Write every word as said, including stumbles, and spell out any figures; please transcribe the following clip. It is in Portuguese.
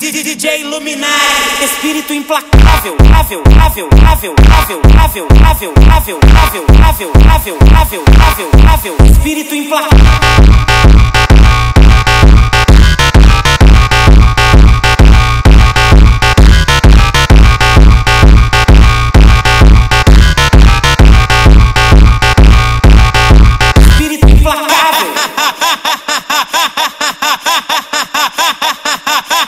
D J Luminari, espírito implacável, ável, ável, ável, ável, ável, ável, ável, ável, ável, ável, ável, ável, ável, espírito implacável. Espírito implacável.